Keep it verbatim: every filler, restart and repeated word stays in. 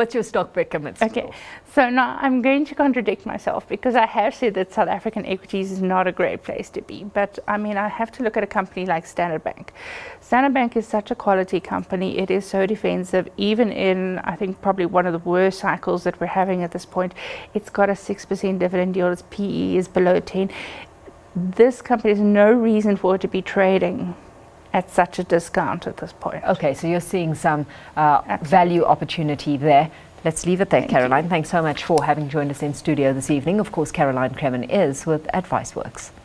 What's your stock pick, Mister Okay, so now I'm going to contradict myself because I have said that South African equities is not a great place to be. But I mean, I have to look at a company like Standard Bank. Standard Bank is such a quality company. It is so defensive, even in, I think, probably one of the worst cycles that we're having at this point. It's got a six percent dividend yield. Its P E is below ten. This company has no reason for it to be trading at such a discount at this point. Okay, so you're seeing some uh, value opportunity there. Let's leave it there, Thank Caroline. You. Thanks so much for having joined us in studio this evening. Of course, Caroline Cremin is with AdviceWorks.